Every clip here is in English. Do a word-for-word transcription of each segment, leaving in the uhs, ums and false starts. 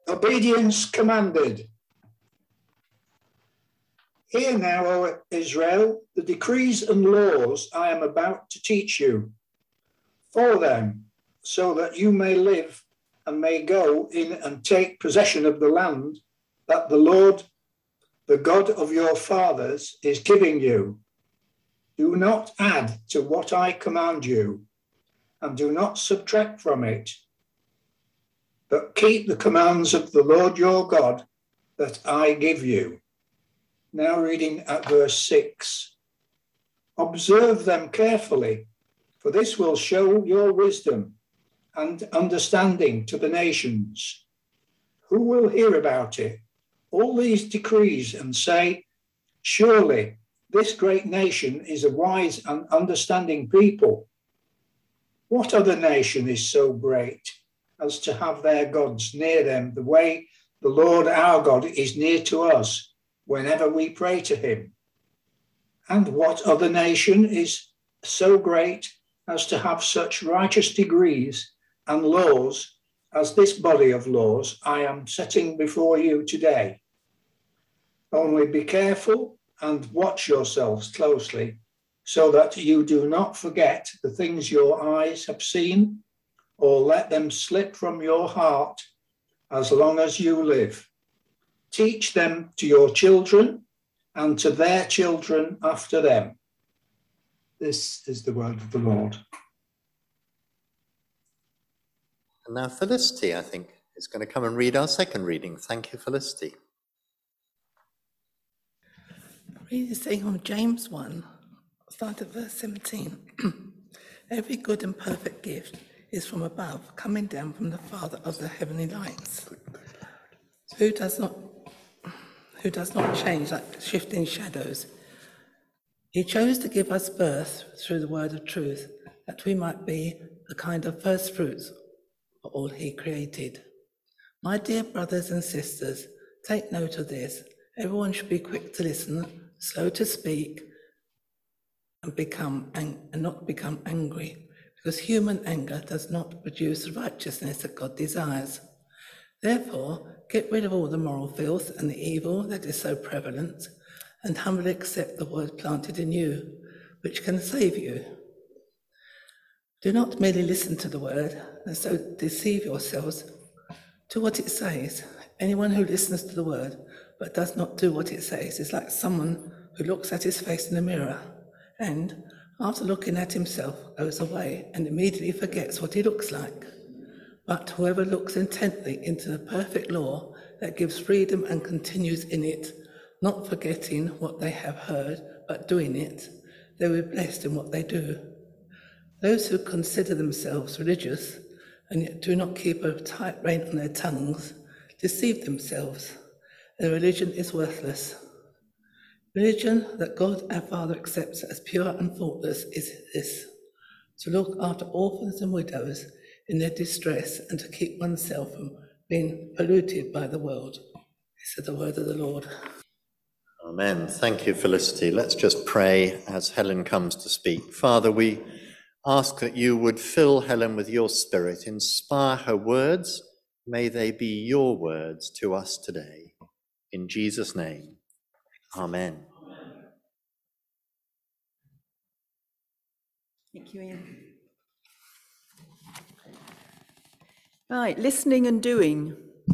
Obedience commanded. Hear now, O Israel, the decrees and laws I am about to teach you. Follow them, so that you may live and may go in and take possession of the land that the Lord, the God of your fathers, is giving you. Do not add to what I command you, and do not subtract from it, but keep the commands of the Lord your God that I give you. Now reading at verse six. Observe them carefully, for this will show your wisdom and understanding to the nations. Who will hear about it, all these decrees, and say, surely this great nation is a wise and understanding people? What other nation is so great as to have their gods near them the way the Lord our God is near to us whenever we pray to him? And what other nation is so great as to have such righteous decrees and laws as this body of laws I am setting before you today? Only be careful and watch yourselves closely, so that you do not forget the things your eyes have seen, or let them slip from your heart as long as you live. Teach them to your children and to their children after them. This is the word of the Lord. And now Felicity, I think, is going to come and read our second reading. Thank you, Felicity. Reading from James one, start at verse seventeen. Every good and perfect gift is from above, coming down from the Father of the heavenly lights, who does not who does not change like shifting shadows. He chose to give us birth through the word of truth, that we might be a kind of first fruits for all he created. My dear brothers and sisters, take note of this. Everyone should be quick to listen, slow to speak, and become ang- and not become angry, because human anger does not produce the righteousness that God desires. Therefore, get rid of all the moral filth and the evil that is so prevalent, and humbly accept the word planted in you, which can save you. Do not merely listen to the word and so deceive yourselves. Do what it says. Anyone who listens to the word but does not do what it says is like someone who looks at his face in a mirror and, after looking at himself, goes away and immediately forgets what he looks like. But whoever looks intently into the perfect law that gives freedom and continues in it, not forgetting what they have heard, but doing it, they will be blessed in what they do. Those who consider themselves religious and yet do not keep a tight rein on their tongues deceive themselves. Their religion is worthless. Religion that God our Father accepts as pure and faultless is this: to look after orphans and widows in their distress and to keep oneself from being polluted by the world. This is the word of the Lord. Amen. Thank you, Felicity. Let's just pray as Helen comes to speak. Father, we ask that you would fill Helen with your spirit, inspire her words. May they be your words to us today. In Jesus' name, amen. Thank you, Ian. Right, listening and doing.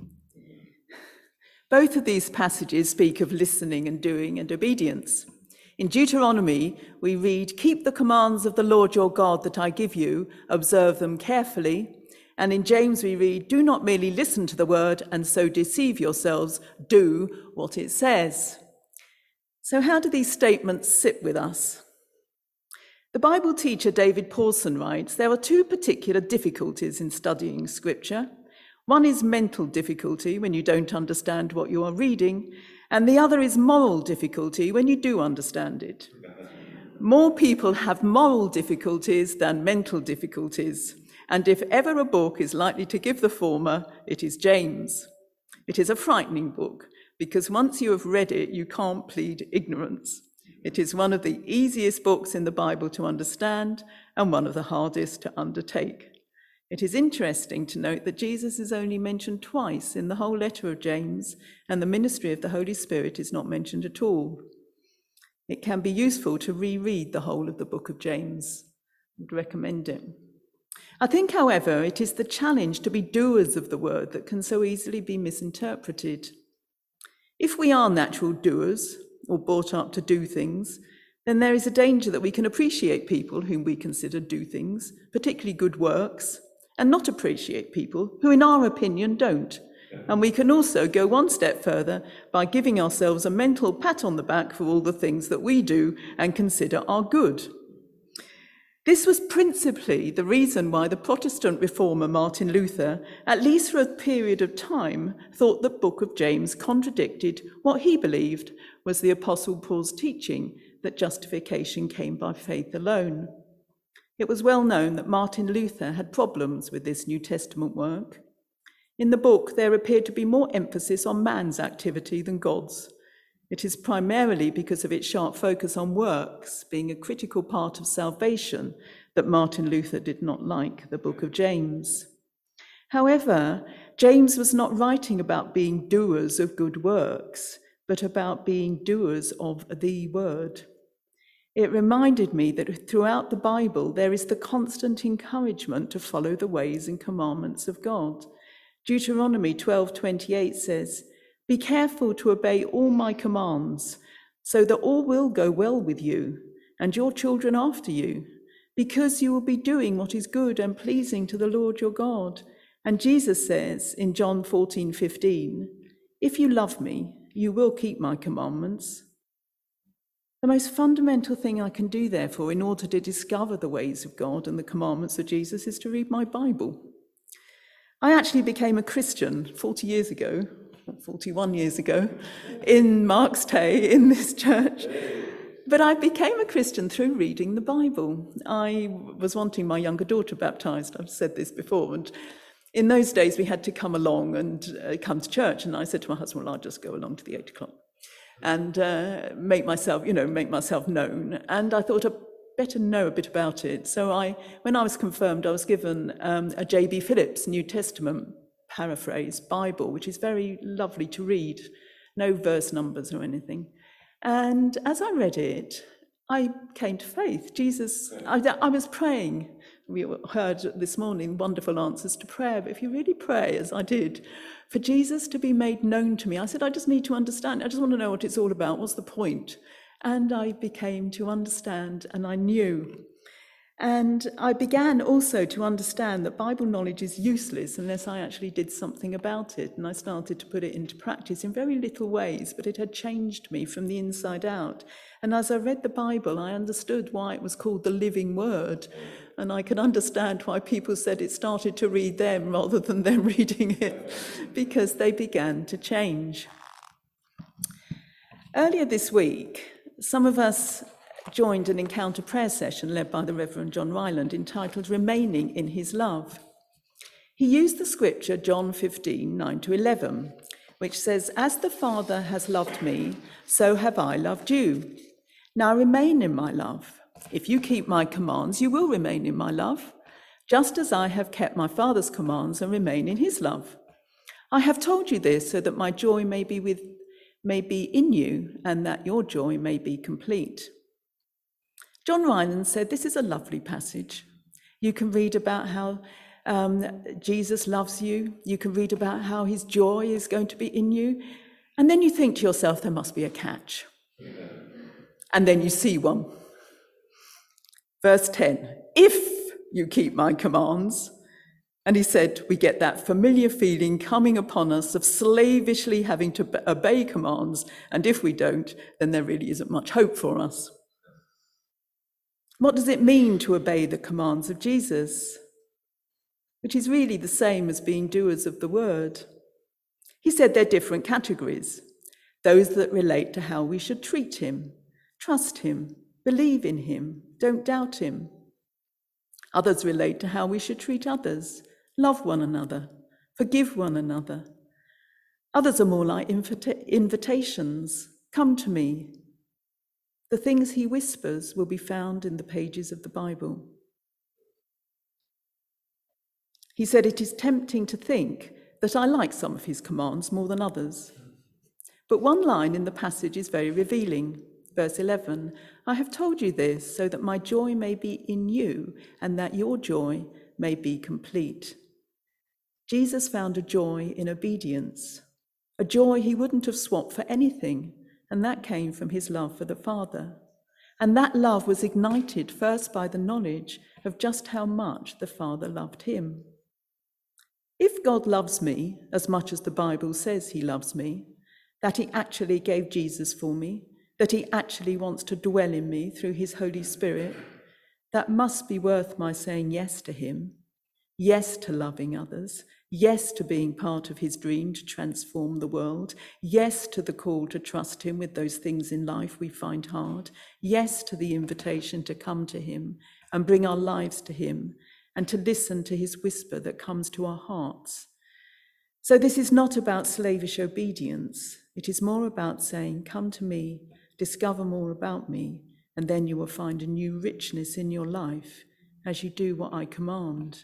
Both of these passages speak of listening and doing and obedience. In Deuteronomy, we read, "Keep the commands of the Lord your God that I give you, observe them carefully." And in James we read, "Do not merely listen to the word and so deceive yourselves, do what it says." So how do these statements sit with us? The Bible teacher David Pawson writes, "There are two particular difficulties in studying scripture. One is mental difficulty when you don't understand what you are reading, and the other is moral difficulty when you do understand it. More people have moral difficulties than mental difficulties, and if ever a book is likely to give the former, it is James. It is a frightening book, because once you have read it, you can't plead ignorance. It is one of the easiest books in the Bible to understand and one of the hardest to undertake. It is interesting to note that Jesus is only mentioned twice in the whole letter of James, and the ministry of the Holy Spirit is not mentioned at all. It can be useful to reread the whole of the book of James. I would recommend it. I think, however, it is the challenge to be doers of the word that can so easily be misinterpreted. If we are natural doers, or brought up to do things, then there is a danger that we can appreciate people whom we consider do things, particularly good works, and not appreciate people who, in our opinion, don't. And we can also go one step further by giving ourselves a mental pat on the back for all the things that we do and consider are good. This was principally the reason why the Protestant reformer Martin Luther, at least for a period of time, thought the book of James contradicted what he believed was the Apostle Paul's teaching that justification came by faith alone. It was well known that Martin Luther had problems with this New Testament work. In the book, there appeared to be more emphasis on man's activity than God's. It is primarily because of its sharp focus on works being a critical part of salvation that Martin Luther did not like the book of James. However, James was not writing about being doers of good works, but about being doers of the word. It reminded me that throughout the Bible, there is the constant encouragement to follow the ways and commandments of God. Deuteronomy twelve twenty-eight says, "Be careful to obey all my commands, so that all will go well with you and your children after you, because you will be doing what is good and pleasing to the Lord your God." And Jesus says in John fourteen fifteen, "If you love me, you will keep my commandments." The most fundamental thing I can do, therefore, in order to discover the ways of God and the commandments of Jesus is to read my Bible. I actually became a Christian forty years ago, forty-one years ago, in Mark's Tay, in this church. But I became a Christian through reading the Bible. I was wanting my younger daughter baptized. I've said this before. And in those days, we had to come along and uh, come to church. And I said to my husband, well, I'll just go along to the eight o'clock and uh, make myself, you know, make myself known. And I thought I'd better know a bit about it. So I, when I was confirmed, I was given um, a J B Phillips New Testament paraphrase Bible, which is very lovely to read, no verse numbers or anything. And as I read it, I came to faith. Jesus, I, I was praying. We heard this morning wonderful answers to prayer, but if you really pray, as I did, for Jesus to be made known to me, I said, I just need to understand. I just want to know what it's all about. What's the point? And I became to understand, and I knew. And I began also to understand that Bible knowledge is useless unless I actually did something about it. And I started to put it into practice in very little ways, but it had changed me from the inside out. And as I read the Bible, I understood why it was called the living word. And I could understand why people said it started to read them rather than them reading it, because they began to change. Earlier this week, some of us joined an encounter prayer session led by the Reverend John Ryland entitled Remaining in His Love. He used the scripture John fifteen, nine to eleven, which says, "As the Father has loved me, so have I loved you. Now remain in my love. If you keep my commands, you will remain in my love, just as I have kept my Father's commands and remain in his love. I have told you this so that my joy may be with, may be in you, and that your joy may be complete." John Ryland said, this is a lovely passage. You can read about how um, Jesus loves you. You can read about how his joy is going to be in you. And then you think to yourself, there must be a catch. And then you see one. Verse ten, if you keep my commands. And he said, we get that familiar feeling coming upon us of slavishly having to obey commands. And if we don't, then there really isn't much hope for us. What does it mean to obey the commands of Jesus? Which is really the same as being doers of the word. He said they're different categories. Those that relate to how we should treat him, trust him, believe in him, don't doubt him. Others relate to how we should treat others, love one another, forgive one another. Others are more like invita- invitations. Come to me. The things he whispers will be found in the pages of the Bible. He said, "It is tempting to think that I like some of his commands more than others." But one line in the passage is very revealing. Verse eleven, "I have told you this so that my joy may be in you and that your joy may be complete." Jesus found a joy in obedience, a joy he wouldn't have swapped for anything, and that came from his love for the Father. And that love was ignited first by the knowledge of just how much the Father loved him. If God loves me as much as the Bible says he loves me, that he actually gave Jesus for me, that he actually wants to dwell in me through his Holy Spirit, that must be worth my saying yes to him, yes to loving others, yes to being part of his dream to transform the world, yes to the call to trust him with those things in life we find hard, yes to the invitation to come to him and bring our lives to him and to listen to his whisper that comes to our hearts. So this is not about slavish obedience. It is more about saying, "Come to me, discover more about me, and then you will find a new richness in your life as you do what I command."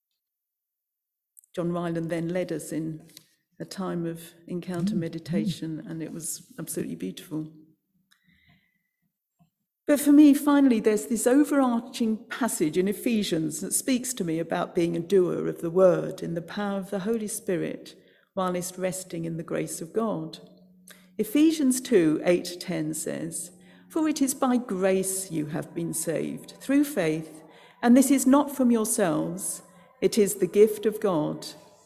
John Ryland then led us in a time of encounter meditation, and it was absolutely beautiful. But for me, finally, there's this overarching passage in Ephesians that speaks to me about being a doer of the word in the power of the Holy Spirit, whilst resting in the grace of God. Ephesians two, eight to ten says, "For it is by grace you have been saved, through faith, and this is not from yourselves, it is the gift of God,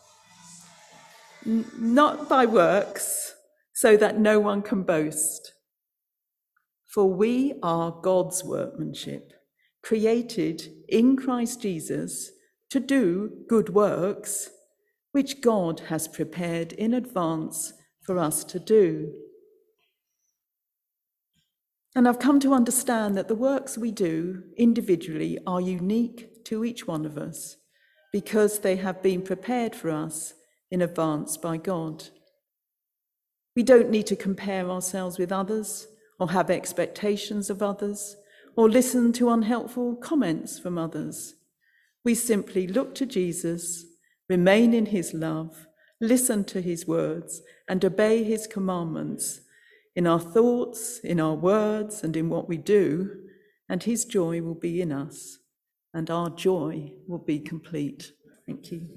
N- not by works, so that no one can boast. For we are God's workmanship, created in Christ Jesus to do good works, which God has prepared in advance for us to do." And I've come to understand that the works we do individually are unique to each one of us because they have been prepared for us in advance by God. We don't need to compare ourselves with others or have expectations of others or listen to unhelpful comments from others. We simply look to Jesus, remain in his love, listen to his words, and obey his commandments in our thoughts, in our words, and in what we do, and his joy will be in us, and our joy will be complete. Thank you.